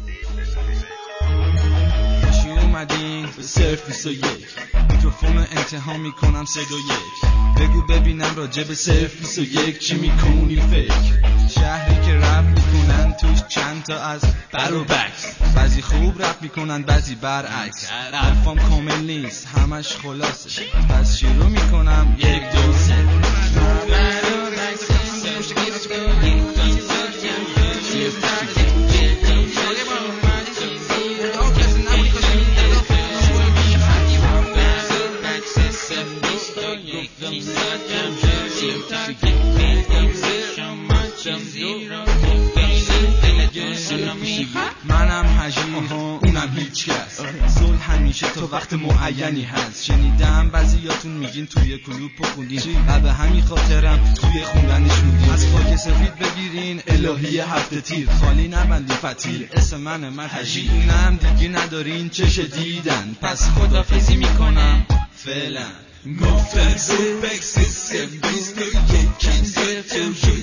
اومدین به صرف 21 میکروفون انتها میکنم 3 2 1 بگو ببینم راجع به صرف 21 چی میکنی فکر شهری که رپ میکنن توش چند تا از بر و بکس بعضی خوب رپ میکنن بعضی برعکس حرفام کامل نیست همش خلاصه پس شروع میکنم 1 2 3 منم حجیر اونم هیچ کس صلح همیشه تا وقت معینی هست شنیدم بعضیاتون میگین توی کلوب خوندین و به همین خاطرم توی خوندنش موندین از خاک سفید بگیرین الهی هفته تیر خالی نبندین فتیل اسم من حجیر اونم دیگه ندارین چش دیدن پس خدافظی میکنم فعلا گفتن زبک سیستم 21 صرف